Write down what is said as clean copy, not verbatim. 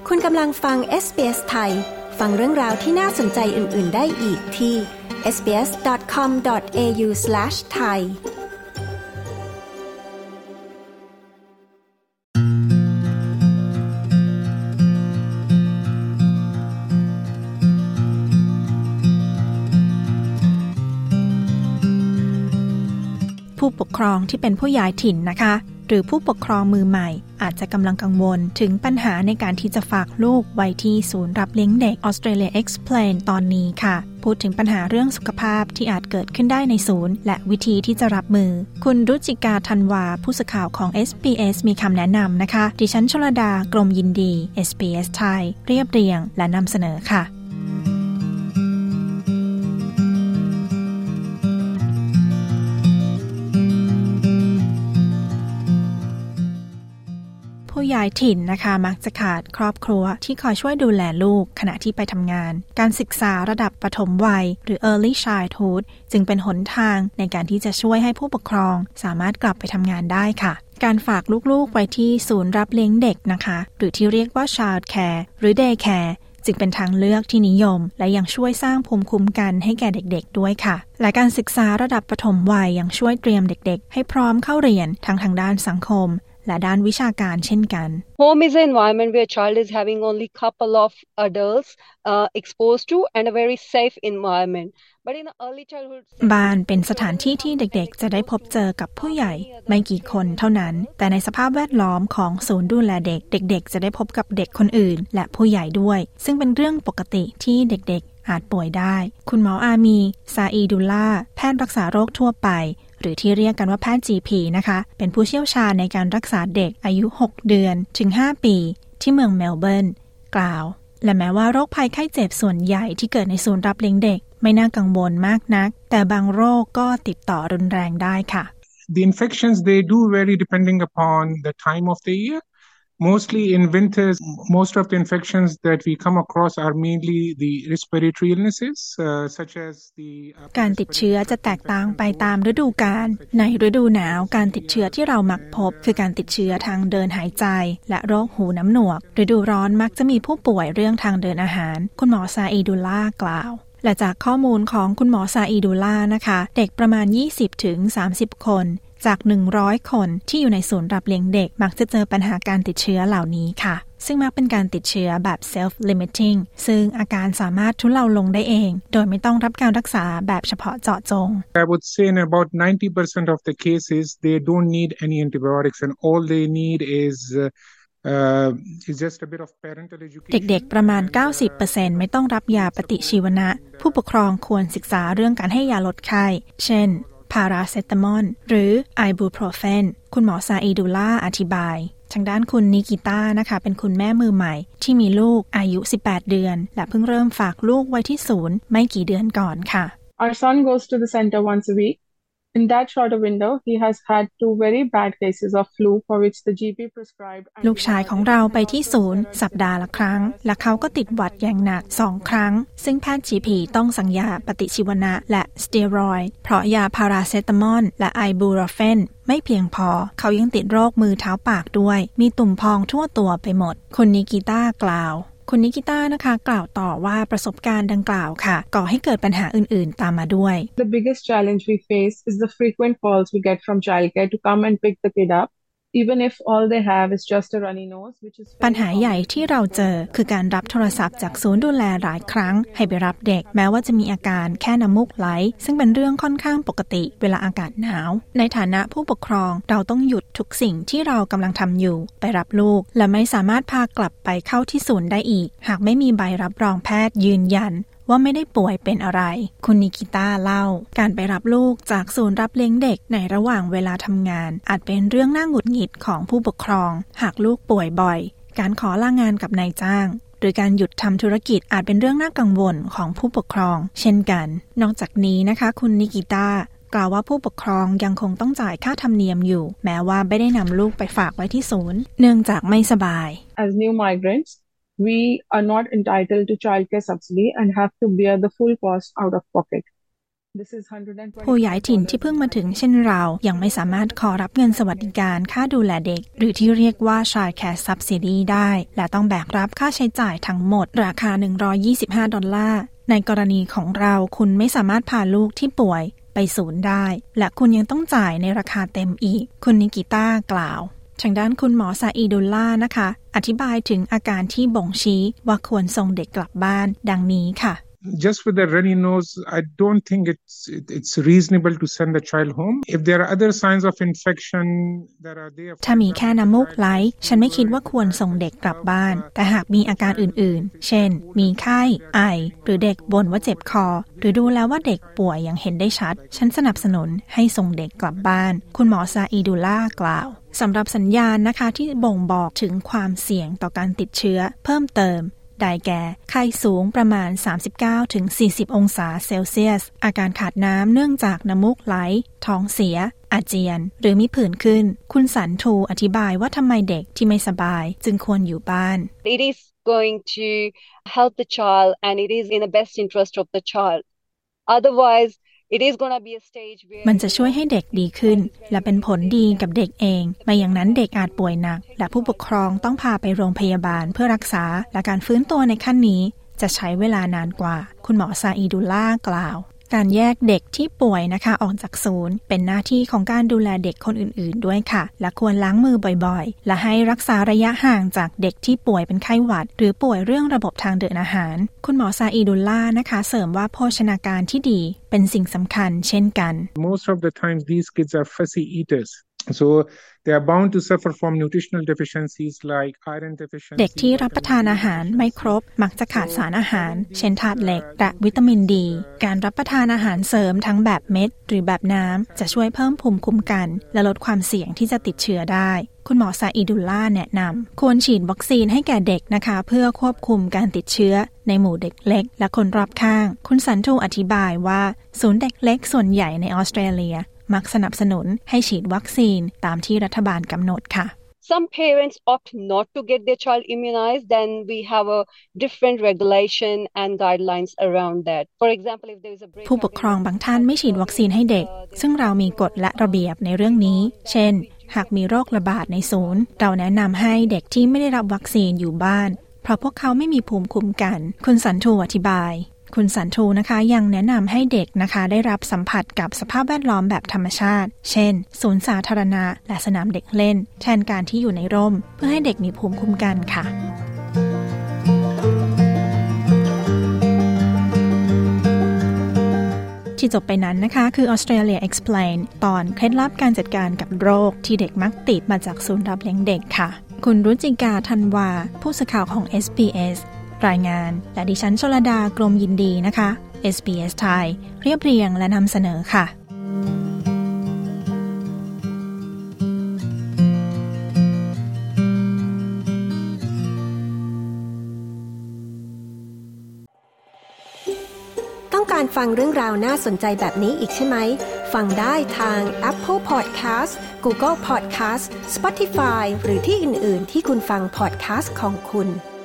คุณกำลังฟัง SBS ไทยฟังเรื่องราวที่น่าสนใจอื่นๆได้อีกที่ sbs.com.au/thaiผู้ปกครองที่เป็นผู้ย้ายถิ่นนะคะหรือผู้ปกครองมือใหม่อาจจะกำลังกังวลถึงปัญหาในการที่จะฝากลูกไว้ที่ศูนย์รับเลี้ยงเด็ก Australia Explain ตอนนี้ค่ะพูดถึงปัญหาเรื่องสุขภาพที่อาจเกิดขึ้นได้ในศูนย์และวิธีที่จะรับมือคุณรุจิกาธันวาผู้สื่อข่าวของ SBS มีคำแนะนำนะคะดิฉันชลดากรมยินดี SBS ไทยเรียบเรียงและนำเสนอค่ะผู้ย้ายถิ่นนะคะมักจะขาดครอบครัวที่คอยช่วยดูแลลูกขณะที่ไปทำงานการศึกษาระดับปฐมวัยหรือ Early Childhood จึงเป็นหนทางในการที่จะช่วยให้ผู้ปกครองสามารถกลับไปทำงานได้ค่ะการฝากลูกๆไว้ที่ศูนย์รับเลี้ยงเด็กนะคะหรือที่เรียกว่า Child Care หรือ Day Careจึงเป็นทางเลือกที่นิยมและยังช่วยสร้างภูมิคุ้มกันให้แก่เด็กๆด้วยค่ะและการศึกษาระดับปฐมวัยยังช่วยเตรียมเด็กๆให้พร้อมเข้าเรียนทางด้านสังคมและด้านวิชาการเช่นกัน Home is an environment where child is having only couple of adults exposed to and a very safe environment. But in the early childhood บ้านเป็นสถานที่ที่เด็กๆจะได้พบเจอกับผู้ใหญ่ไม่กี่คนเท่านั้นแต่ในสภาพแวดล้อมของศูนย์ดูแลเด็กเด็กๆจะได้พบกับเด็กคนอื่นและผู้ใหญ่ด้วยซึ่งเป็นเรื่องปกติที่เด็กๆอาจป่วยได้คุณหมออามีซาอีดุลลาแพทย์รักษาโรคทั่วไปหรือที่เรียกกันว่าแพทย์ GP นะคะเป็นผู้เชี่ยวชาญในการรักษาเด็กอายุ6เดือนถึง5ปีที่เมืองเมลเบิร์นกล่าวและแม้ว่าโรคภัยไข้เจ็บส่วนใหญ่ที่เกิดในศูนย์รับเลี้ยงเด็กไม่น่ากังวลมากนักแต่บางโรคก็ติดต่อรุนแรงได้ค่ะ The infections they do vary depending upon the time of the year. Mostly in winters, most of the infections that we come across are mainly the respiratory illnesses, such as the การติดเชื้อจะแตกต่างไปตามฤดูกาลในฤดูหนาวการติดเชื้อที่เรามักพบคือการติดเชื้อทางเดินหายใจและโรคหูน้ำหนวกฤดูร้อนมักจะมีผู้ป่วยเรื่องทางเดินอาหารคุณหมอซาอีดุลลากล่าวและจากข้อมูลของคุณหมอซาอีดุลลานะคะเด็กประมาณ 20-30 คนจาก100คนที่อยู่ในศูนย์รับเลี้ยงเด็กมักจะเจอปัญหาการติดเชื้อเหล่านี้ค่ะซึ่งมักเป็นการติดเชื้อแบบ self-limiting ซึ่งอาการสามารถทุเลาลงได้เองโดยไม่ต้องรับการรักษาแบบเฉพาะเจาะจง I would say in about 90% of the cases they don't need any antibiotics and all they need is just a bit of parental education เด็กๆประมาณ 90% ไม่ต้องรับยาปฏิชีวนะผู้ปกครองควรศึกษาเรื่องการให้ยาลดไข้เช่นพาราเซตามอลหรือไอบูโปรเฟนคุณหมอซาอีดุลลาอธิบายทางด้านคุณนิกิต้านะคะเป็นคุณแม่มือใหม่ที่มีลูกอายุ18เดือนและเพิ่งเริ่มฝากลูกไว้ที่ศูนย์ไม่กี่เดือนก่อนค่ะ Our son goes to the center once a week. In that shorter window, he has had 2 very bad cases of flu for which the GP prescribed. ลูกชายของเราไปที่ศูนย์สัปดาห์ละครั้งและเขาก็ติดหวัดอย่างหนัก2ครั้งซึ่งแพทย์ GP ต้องสั่งยาปฏิชีวนะและสเตียรอยด์เพราะยาพาราเซตามอลและไอบูโปรเฟนไม่เพียงพอเขายังติดโรคมือเท้าปากด้วยมีตุ่มพองทั่วตัวไปหมดคุณนิกิต้ากล่าวคุณนิกิต้านะคะกล่าวต่อว่าประสบการณ์ดังกล่าวค่ะก่อให้เกิดปัญหาอื่นๆตามมาด้วย The biggest challenge we face is the frequent calls we get from childcare to come and pick the kid up, even if all they have is just a runny nose, which is ปัญหาใหญ่ที่เราเจอคือการรับโทรศัพท์จากศูนย์ดูแลหลายครั้งให้ไปรับเด็กแม้ว่าจะมีอาการแค่น้ำมูกไหลซึ่งเป็นเรื่องค่อนข้างปกติเวลาอากาศหนาวในฐานะผู้ปกครองเราต้องหยุดทุกสิ่งที่เรากำลังทำอยู่ไปรับลูกและไม่สามารถพากลับไปเข้าที่ศูนย์ได้อีกหากไม่มีใบรับรองแพทย์ยืนยันว่าไม่ได้ป่วยเป็นอะไรคุณนิกิต้าเล่าการไปรับลูกจากศูนย์รับเลี้ยงเด็กในระหว่างเวลาทำงานอาจเป็นเรื่องน่าหงุดหงิดของผู้ปกครองหากลูกป่วยบ่อยการขอลางานกับนายจ้างหรือการหยุดทำธุรกิจอาจเป็นเรื่องน่ากังวลของผู้ปกครองเช่นกันนอกจากนี้นะคะคุณนิกิต้ากล่าวว่าผู้ปกครองยังคงต้องจ่ายค่าธรรมเนียมอยู่แม้ว่าไม่ได้นำลูกไปฝากไว้ที่ศูนย์เนื่องจากไม่สบาย As new migrants, we are not entitled to childcare subsidy and have to bear the full cost out of pocket. ผู้ย้ายถิ่นที่เพิ่งมาถึงเช่นเรายังไม่สามารถขอรับเงินสวัสดิการค่าดูแลเด็กหรือที่เรียกว่า Child Care Subsidy ได้และต้องแบกรับค่าใช้จ่ายทั้งหมดราคา$125ในกรณีของเราคุณไม่สามารถพาลูกที่ป่วยไปศูนย์ได้และคุณยังต้องจ่ายในราคาเต็มอีกคุณนิกิต้ากล่าวทางด้านคุณหมอซาอีดุลล่านะคะอธิบายถึงอาการที่บ่งชี้ว่าควรส่งเด็กกลับบ้านดังนี้ค่ะ Just with a runny nose, I don't think it's reasonable to send the child home. If there are other signs of infection that are there, ถ้ามีแค่น้ำมูกไหลฉันไม่คิดว่าควรส่งเด็กกลับบ้านแต่หากมีอาการอื่นๆเช่นมีไข้ไอหรือเด็กบ่นว่าเจ็บคอหรือดูแล้วว่าเด็กป่วยอย่างเห็นได้ชัดฉันสนับสนุนให้ส่งเด็กกลับบ้านคุณหมอซาอีดุลล่ากล่าวสำหรับสัญญาณนะคะที่บ่งบอกถึงความเสี่ยงต่อการติดเชื้อเพิ่มเติมได้แก่ไข้สูงประมาณ 39-40 องศาเซลเซียสอาการขาดน้ำเนื่องจากน้ำมูกไหลท้องเสียอาเจียนหรือมีผื่นขึ้นคุณสันทูอธิบายว่าทำไมเด็กที่ไม่สบายจึงควรอยู่บ้าน It is going to help the child and it is in the best interest of the child. Otherwise It is going to be a stage where มันจะช่วยให้เด็กดีขึ้นและเป็นผลดีกับเด็กเองไม่อย่างนั้นเด็กอาจป่วยหนักและผู้ปกครองต้องพาไปโรงพยาบาลเพื่อรักษาและการฟื้นตัวในขั้นนี้จะใช้เวลานานกว่าคุณหมอซาอีดุลล่ากล่าวการแยกเด็กที่ป่วยนะคะออกจากศูนย์เป็นหน้าที่ของการดูแลเด็กคนอื่นๆด้วยค่ะและควรล้างมือบ่อยๆและให้รักษาระยะห่างจากเด็กที่ป่วยเป็นไข้หวัดหรือป่วยเรื่องระบบทางเดินอาหารคุณหมอซาอีดุลล่านะคะเสริมว่าโภชนาการที่ดีเป็นสิ่งสำคัญเช่นกัน Most of the time these kids are fussy eaters. So they are bound to suffer from nutritional deficiencies like iron deficiency เด็กที่รับประทานอาหารไม่ครบมักจะขาดสารอาหารเช่นธาตุเหล็กและวิตามินดีการรับประทานอาหารเสริมทั้งแบบเม็ดหรือแบบน้ำจะช่วยเพิ่มภูมิคุ้มกันและลดความเสี่ยงที่จะติดเชื้อได้คุณหมอซาอีดุลล่าแนะนำควรฉีดวัคซีนให้แก่เด็กนะคะเพื่อควบคุมการติดเชื้อในหมู่เด็กเล็กและคนรอบข้างคุณสันทูอธิบายว่าศูนย์เด็กเล็กส่วนใหญ่ในออสเตรเลียมักสนับสนุนให้ฉีดวัคซีนตามที่รัฐบาลกำหนดค่ะ Some parents opt not to get their child immunized, then we have a different regulation and guidelines around that. For example, if there is a break ผู้ปกครองบางท่านไม่ฉีดวัคซีนให้เด็กซึ่งเรามีกฎและระเบียบในเรื่องนี้เช่นหากมีโรคระบาดในศูนย์เราแนะนำให้เด็กที่ไม่ได้รับวัคซีนอยู่บ้านเพราะพวกเขาไม่มีภูมิคุ้มกันคุณสันทูอธิบายคุณสันทูนะคะยังแนะนำให้เด็กนะคะได้รับสัมผัสกับสภาพแวดล้อมแบบธรรมชาติเช่นศูนย์สาธารณะและสนามเด็กเล่นแทนการที่อยู่ในร่มเพื่อให้เด็กมีภูมิคุ้มกันค่ะที่จบไปนั้นนะคะคือ Australia Explain ตอนเคล็ดลับการจัดการกับโรคที่เด็กมักติดมาจากศูนย์รับเลี้ยงเด็กค่ะคุณรุจิกาธันวาผู้สื่อข่าวของ SBSรายงานและดิฉันชลดากรมยินดีนะคะ SBS ไทยเรียบเรียงและนำเสนอค่ะต้องการฟังเรื่องราวน่าสนใจแบบนี้อีกใช่ไหมฟังได้ทาง Apple Podcast Google Podcast Spotify หรือที่อื่นๆที่คุณฟัง podcast ของคุณ